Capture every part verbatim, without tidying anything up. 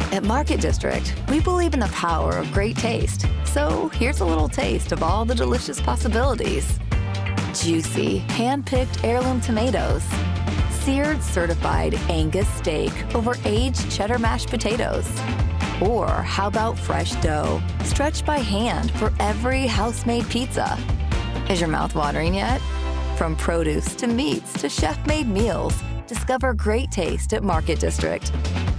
At Market District, we believe in the power of great taste. So here's a little taste of all the delicious possibilities. Juicy, hand-picked heirloom tomatoes. Seared certified Angus steak over aged cheddar mashed potatoes. Or how about fresh dough, stretched by hand for every house-made pizza? Is your mouth watering yet? From produce to meats to chef-made meals, discover great taste at Market District.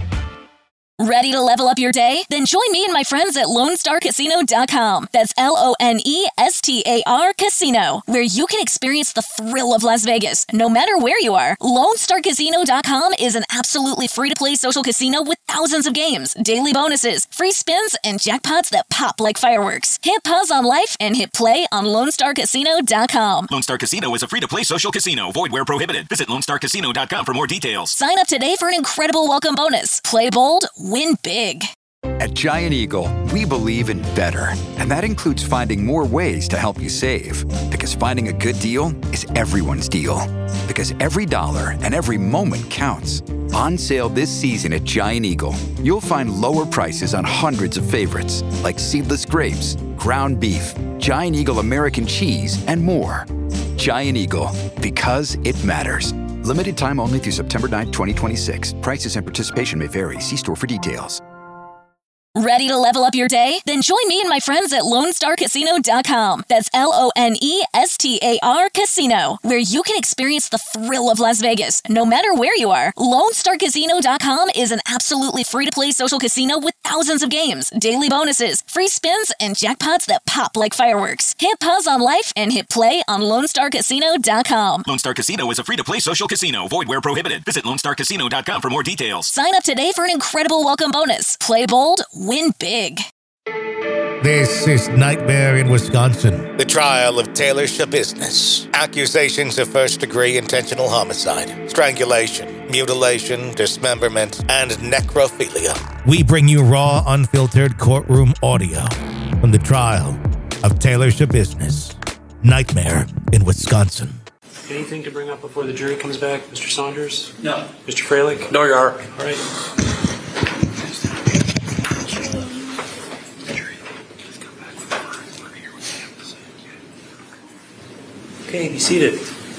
Ready to level up your day? Then join me and my friends at Lone Star Casino dot com. That's L O N E S T A R Casino, where you can experience the thrill of Las Vegas, no matter where you are. Lone Star Casino dot com is an absolutely free-to-play social casino with thousands of games, daily bonuses, free spins, and jackpots that pop like fireworks. Hit pause on life and hit play on Lone Star Casino dot com. Lone Star Casino is a free-to-play social casino. Void where prohibited. Visit Lone Star Casino dot com for more details. Sign up today for an incredible welcome bonus. Play bold, win big. At Giant Eagle, we believe in better, and that includes finding more ways to help you save. Because finding a good deal is everyone's deal. Because every dollar and every moment counts. On sale this season at Giant Eagle, you'll find lower prices on hundreds of favorites, like seedless grapes, ground beef, Giant Eagle American cheese, and more. Giant Eagle, because it matters. Limited time only through September ninth, twenty twenty-six. Prices and participation may vary. See store for details. Ready to level up your day? Then join me and my friends at Lone Star Casino dot com. That's L O N E S T A R Casino, where you can experience the thrill of Las Vegas, no matter where you are. Lone Star Casino dot com is an absolutely free-to-play social casino with thousands of games, daily bonuses, free spins, and jackpots that pop like fireworks. Hit pause on life and hit play on Lone Star Casino dot com. Lone Star Casino is a free-to-play social casino. Void where prohibited. Visit Lone Star Casino dot com for more details. Sign up today for an incredible welcome bonus. Play bold, win big. This is Nightmare in Wisconsin. The trial of Taylor Schabusiness. Accusations of first-degree intentional homicide, strangulation, mutilation, dismemberment, and necrophilia. We bring you raw, unfiltered courtroom audio from the trial of Taylor Schabusiness. Nightmare in Wisconsin. Anything to bring up before the jury comes back, Mister Saunders? No. Mister Freilich? No, you are. All right. Okay, be seated.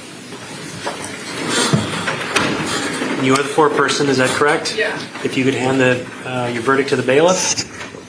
You are the foreperson, is that correct? Yeah. If you could hand the, uh, your verdict to the bailiff.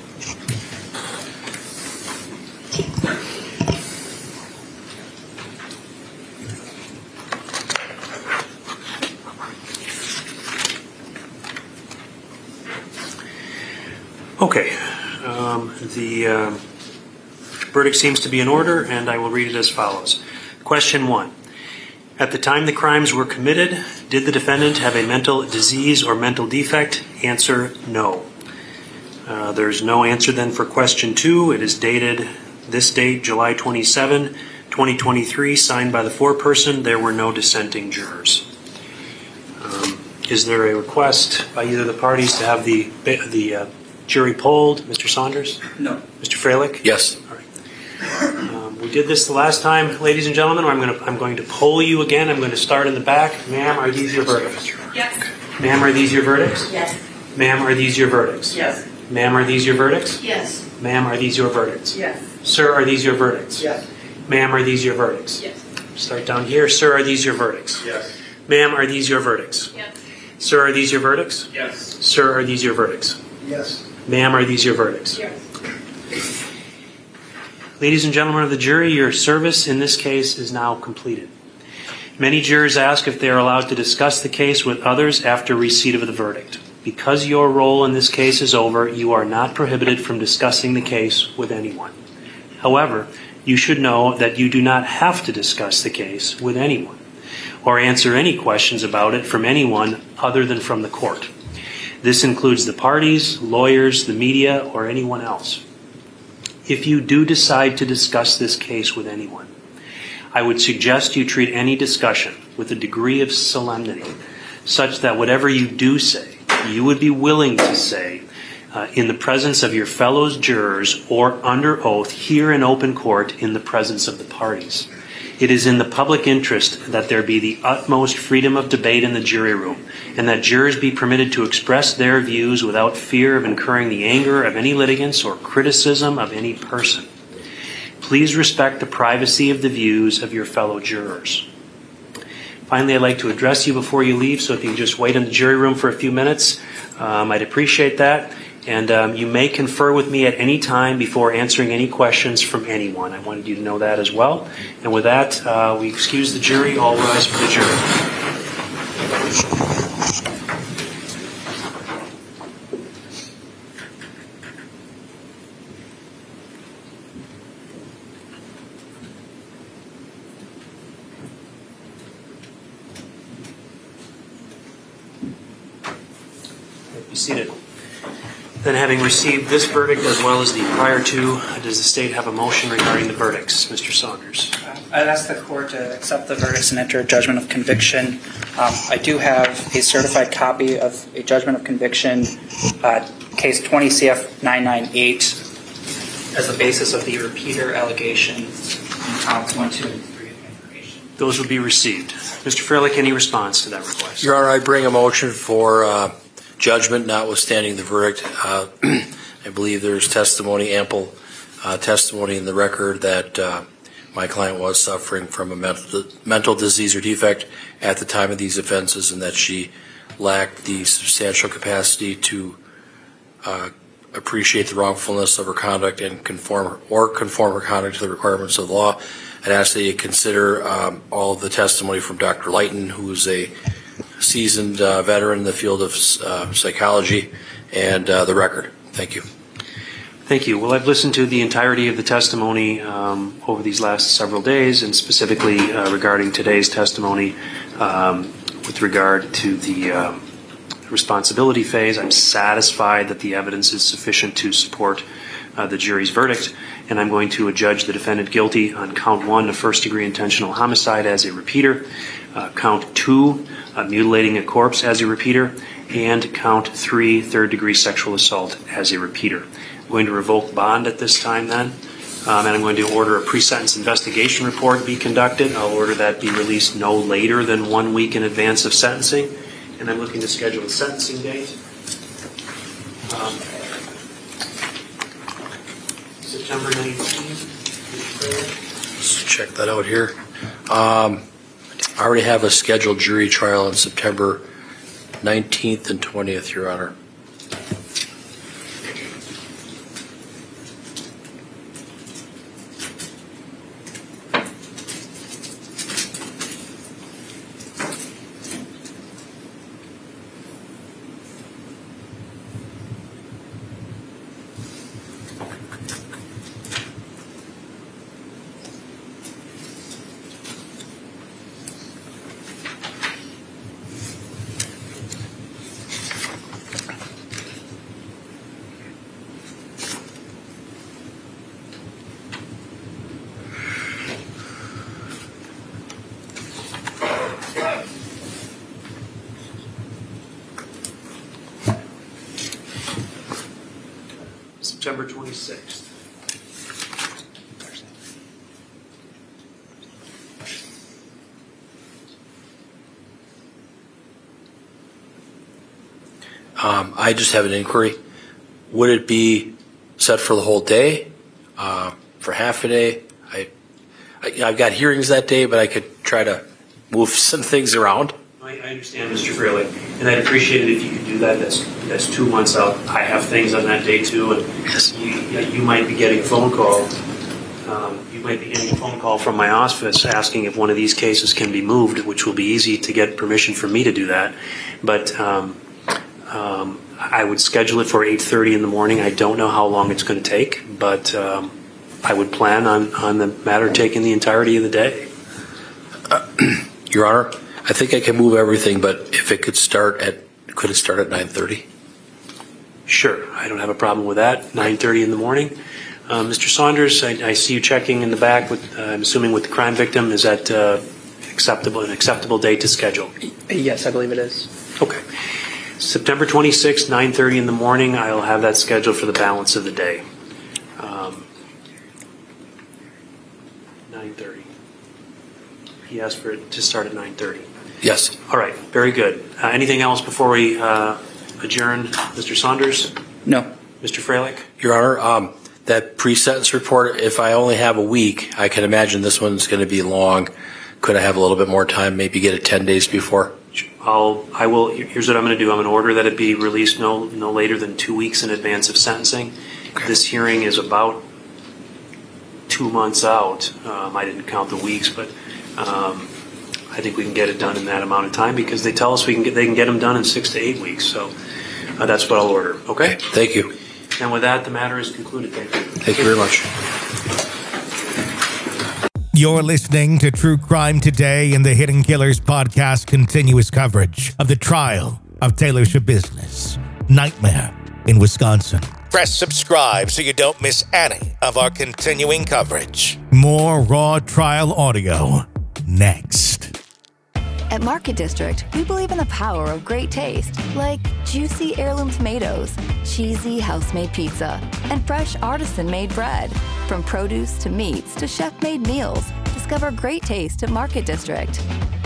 Okay. Um, the uh, verdict seems to be in order, and I will read it as follows. Question one. At the time the crimes were committed, did the defendant have a mental disease or mental defect? Answer, no. Uh, there's no answer then for question two. It is dated this date, July twenty-seventh, twenty twenty-three, signed by the foreperson. There were no dissenting jurors. Um, is there a request by either of the parties to have the, the uh, jury polled? Mister Saunders? No. Mister Freilich? Yes. All right. Um, we did this the last time, ladies and gentlemen. I'm going to I'm going to poll you again. I'm going to start in the back. Ma'am, are these your verdicts? Yes. Ma'am, are these your verdicts? Yes. Ma'am, are these your verdicts? Yes. Ma'am, are these your verdicts? Yes. Ma'am, are these your verdicts? Yes. Sir, are these your verdicts? Yes. Ma'am, are these your verdicts? Yes. Start down here. Sir, are these your verdicts? Yes. Ma'am, are these your verdicts? Yes. Sir, are these your verdicts? Yes. Sir, are these your verdicts? Yes. Ma'am, are these your verdicts? Yes. Ladies and gentlemen of the jury, your service in this case is now completed. Many jurors ask if they are allowed to discuss the case with others after receipt of the verdict. Because your role in this case is over, you are not prohibited from discussing the case with anyone. However, you should know that you do not have to discuss the case with anyone or answer any questions about it from anyone other than from the court. This includes the parties, lawyers, the media, or anyone else. If you do decide to discuss this case with anyone, I would suggest you treat any discussion with a degree of solemnity, such that whatever you do say, you would be willing to say uh, in the presence of your fellow jurors or under oath here in open court in the presence of the parties. It is in the public interest that there be the utmost freedom of debate in the jury room, and that jurors be permitted to express their views without fear of incurring the anger of any litigants or criticism of any person. Please respect the privacy of the views of your fellow jurors. Finally, I'd like to address you before you leave, so if you can just wait in the jury room for a few minutes, um, I'd appreciate that. And um, you may confer with me at any time before answering any questions from anyone. I wanted you to know that as well. And with that, uh, we excuse the jury. All rise for the jury. Be seated. Then, having received this verdict as well as the prior two, does the state have a motion regarding the verdicts? Mister Saunders. I'd ask the court to accept the verdicts and enter a judgment of conviction. Um, I do have a certified copy of a judgment of conviction, uh, case twenty C F nine nine eight, as the basis of the repeater allegation in counts one, two, and three of information. Those will be received. Mister Freilich, any response to that request? Your Honor, I bring a motion for uh, judgment notwithstanding the verdict. Uh, I believe there's testimony, ample uh, testimony in the record that uh, my client was suffering from a mental, mental disease or defect at the time of these offenses, and that she lacked the substantial capacity to uh, appreciate the wrongfulness of her conduct and conform or conform her conduct to the requirements of the law. I'd ask that you consider um, all of the testimony from Doctor Lighton, who is a seasoned uh, veteran in the field of uh, psychology, and uh, the record. Thank you. Thank you. Well, I've listened to the entirety of the testimony um, over these last several days, and specifically uh, regarding today's testimony um, with regard to the um, responsibility phase. I'm satisfied that the evidence is sufficient to support uh, the jury's verdict, and I'm going to adjudge the defendant guilty on count one of first-degree intentional homicide as a repeater, uh, count two, uh, mutilating a corpse as a repeater, and count three, third-degree sexual assault as a repeater. I'm going to revoke bond at this time then, um, and I'm going to order a pre-sentence investigation report be conducted. I'll order that be released no later than one week in advance of sentencing, and I'm looking to schedule a sentencing date. Um, September nineteenth. Let's check that out here. Um, I already have a scheduled jury trial on September nineteenth and twentieth, Your Honor. September twenty-sixth. Um, I just have an inquiry. Would it be set for the whole day, uh, for half a day? I, I, I've got hearings that day, but I could try to move some things around. I, I understand, Mister Freilich, and I'd appreciate it if you could do that. That's that's two months out. I have things on that day too, and Yes. you, you might be getting a phone call. Um, you might be getting a phone call from my office asking if one of these cases can be moved, which will be easy to get permission from me to do that. But um, um, I would schedule it for eight thirty in the morning. I don't know how long it's going to take, but um, I would plan on, on the matter taking the entirety of the day. Uh, Your Honor, I think I can move everything, but if it could start at, could it start at nine thirty? Sure, I don't have a problem with that. nine thirty in the morning. Uh, Mister Saunders, I, I see you checking in the back. With, uh, I'm assuming with the crime victim. Is that uh, acceptable? An acceptable date to schedule? Yes, I believe it is. Okay. September twenty-sixth, nine thirty in the morning. I'll have that scheduled for the balance of the day. Um, nine thirty. he asked for it to start at nine thirty. Yes. All right, very good. Uh, anything else before we uh, adjourn? Mister Saunders? No. Mister Freilich? Your Honor, um, that pre-sentence report, if I only have a week, I can imagine this one's going to be long. Could I have a little bit more time, maybe get it ten days before? I'll, I will, here's what I'm going to do. I'm going to order that it be released no, no later than two weeks in advance of sentencing. Okay. This hearing is about two months out. Um, I didn't count the weeks, but um, I think we can get it done in that amount of time because they tell us we can get, they can get them done in six to eight weeks. So uh, that's what I'll order. Okay? Thank you. And with that, the matter is concluded. Thank you. Thank you very much. You're listening to True Crime Today and the Hidden Killers podcast continuous coverage of the trial of Taylor Schabusiness, Nightmare in Wisconsin. Press subscribe so you don't miss any of our continuing coverage. More raw trial audio next. At Market District, we believe in the power of great taste, like juicy heirloom tomatoes, cheesy house-made pizza, and fresh artisan-made bread. From produce to meats to chef-made meals, discover great taste at Market District.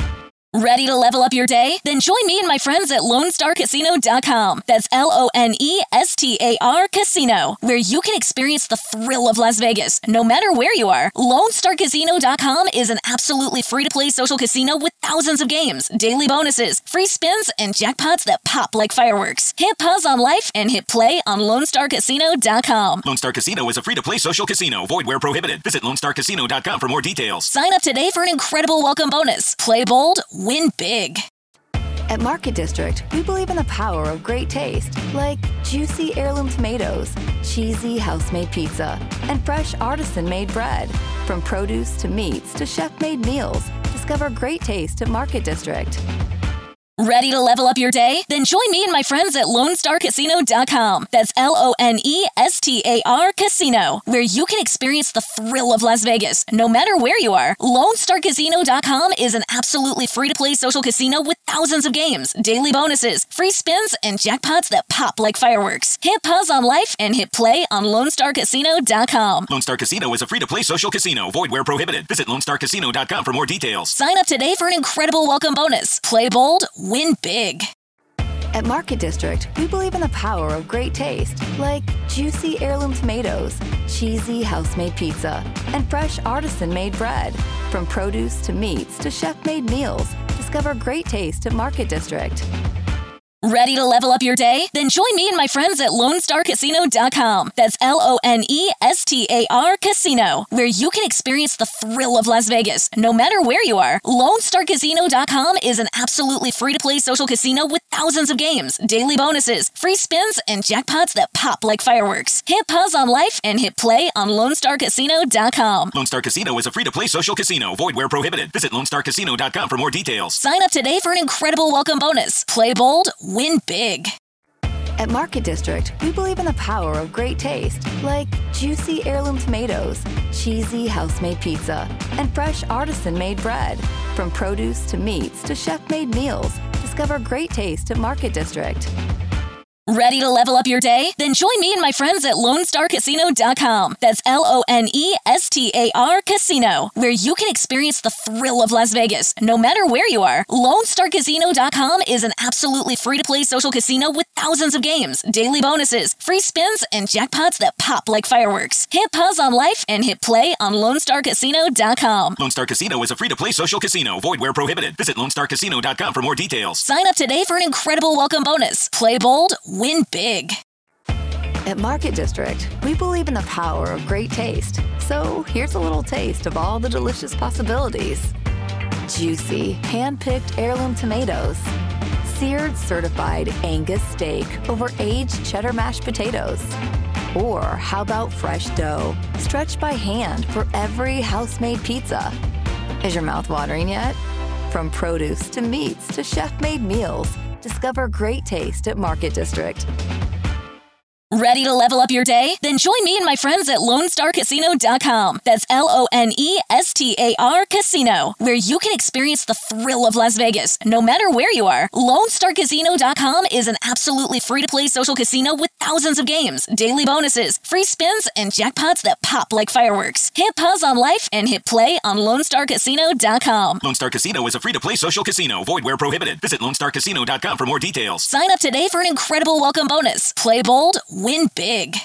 Ready to level up your day? Then join me and my friends at Lone Star Casino dot com. That's L O N E S T A R Casino, where you can experience the thrill of Las Vegas, no matter where you are. Lone Star Casino dot com is an absolutely free-to-play social casino with thousands of games, daily bonuses, free spins, and jackpots that pop like fireworks. Hit pause on life and hit play on Lone Star Casino dot com. Lone Star Casino is a free-to-play social casino. Void where prohibited. Visit Lone Star Casino dot com for more details. Sign up today for an incredible welcome bonus. Play bold, win big. At Market District, we believe in the power of great taste, like juicy heirloom tomatoes, cheesy house-made pizza, and fresh artisan-made bread. From produce to meats to chef-made meals, discover great taste at Market District. Ready to level up your day? Then join me and my friends at Lone Star Casino dot com. That's L O N E S T A R Casino, where you can experience the thrill of Las Vegas, no matter where you are. Lone Star Casino dot com is an absolutely free-to-play social casino with thousands of games, daily bonuses, free spins, and jackpots that pop like fireworks. Hit pause on life and hit play on Lone Star Casino dot com. Lone Star Casino is a free-to-play social casino. Void where prohibited. Visit Lone Star Casino dot com for more details. Sign up today for an incredible welcome bonus. Play bold, win big. At Market District, we believe in the power of great taste, like juicy heirloom tomatoes, cheesy house-made pizza, and fresh artisan-made bread. From produce to meats to chef-made meals, discover great taste at Market District. Ready to level up your day? Then join me and my friends at Lone Star Casino dot com. That's L O N E S T A R Casino, where you can experience the thrill of Las Vegas, no matter where you are. Lone Star Casino dot com is an absolutely free-to-play social casino with thousands of games, daily bonuses, free spins, and jackpots that pop like fireworks. Hit pause on life and hit play on Lone Star Casino dot com. Lone Star Casino is a free-to-play social casino. Void where prohibited. Visit Lone Star Casino dot com for more details. Sign up today for an incredible welcome bonus. Play bold, win big. At Market District, we believe in the power of great taste, like juicy heirloom tomatoes, cheesy house-made pizza, and fresh artisan-made bread. From produce to meats to chef-made meals, discover great taste at Market District. Ready to level up your day? Then join me and my friends at Lone Star Casino dot com. That's L O N E S T A R Casino, where you can experience the thrill of Las Vegas, no matter where you are. Lone Star Casino dot com is an absolutely free-to-play social casino with thousands of games, daily bonuses, free spins, and jackpots that pop like fireworks. Hit pause on life and hit play on Lone Star Casino dot com. Lone Star Casino is a free-to-play social casino. Void where prohibited. Visit Lone Star Casino dot com for more details. Sign up today for an incredible welcome bonus. Play bold, win big. At Market District, we believe in the power of great taste. So here's a little taste of all the delicious possibilities. Juicy, hand-picked heirloom tomatoes. Seared certified Angus steak over aged cheddar mashed potatoes. Or how about fresh dough, stretched by hand for every house-made pizza? Is your mouth watering yet? From produce to meats to chef-made meals, discover great taste at Market District. Ready to level up your day? Then join me and my friends at Lone Star Casino dot com. That's L O N E S T A R Casino, where you can experience the thrill of Las Vegas, no matter where you are. Lone Star Casino dot com is an absolutely free-to-play social casino with thousands of games, daily bonuses, free spins, and jackpots that pop like fireworks. Hit pause on life and hit play on Lone Star Casino dot com. Lone Star Casino is a free-to-play social casino. Void where prohibited. Visit Lone Star Casino dot com for more details. Sign up today for an incredible welcome bonus. Play bold, win big.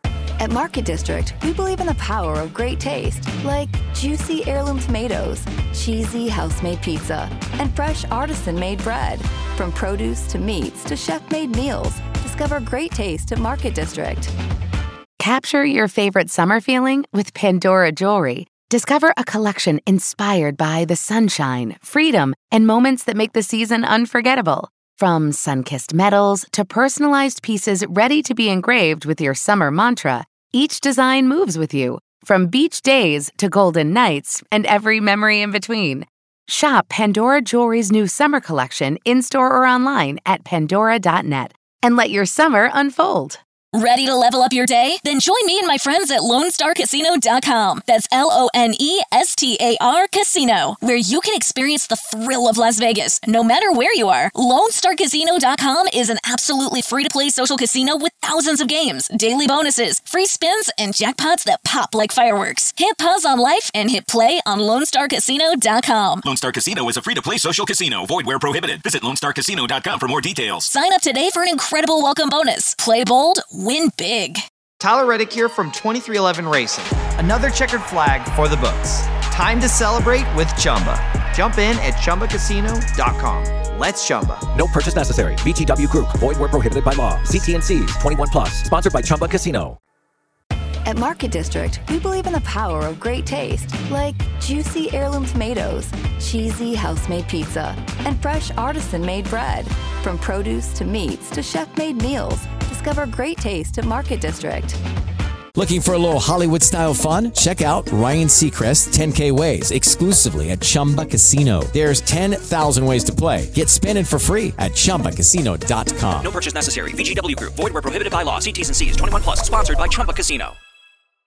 At Market District, we believe in the power of great taste, like juicy heirloom tomatoes, cheesy house-made pizza, and fresh artisan-made bread. From produce to meats to chef-made meals, discover great taste at Market District. Capture your favorite summer feeling with Pandora Jewelry. Discover a collection inspired by the sunshine, freedom, and moments that make the season unforgettable. From sun-kissed metals to personalized pieces ready to be engraved with your summer mantra, each design moves with you, from beach days to golden nights and every memory in between. Shop Pandora Jewelry's new summer collection in-store or online at pandora dot net and let your summer unfold. Ready to level up your day? Then join me and my friends at Lone Star Casino dot com. That's L O N E S T A R Casino, where you can experience the thrill of Las Vegas, no matter where you are. Lone Star Casino dot com is an absolutely free-to-play social casino with thousands of games, daily bonuses, free spins, and jackpots that pop like fireworks. Hit pause on life and hit play on Lone Star Casino dot com. Lone Star Casino is a free-to-play social casino. Void where prohibited. Visit Lone Star Casino dot com for more details. Sign up today for an incredible welcome bonus. Play bold, win big. Tyler Reddick here from twenty-three eleven Racing. Another checkered flag for the books. Time to celebrate with Chumba. Jump in at Chumba Casino dot com. Let's Chumba. No purchase necessary. V G W Group. Void where prohibited by law. See T and C's. twenty-one plus. Sponsored by Chumba Casino. At Market District, we believe in the power of great taste, like juicy heirloom tomatoes, cheesy house-made pizza, and fresh artisan-made bread. From produce to meats to chef-made meals, discover great taste at Market District. Looking for a little Hollywood-style fun? Check out Ryan Seacrest's ten K Ways exclusively at Chumba Casino. There's ten thousand ways to play. Get spinning for free at Chumba Casino dot com. No purchase necessary. V G W Group. Void where prohibited by law. See T's and C's. twenty-one plus. Sponsored by Chumba Casino.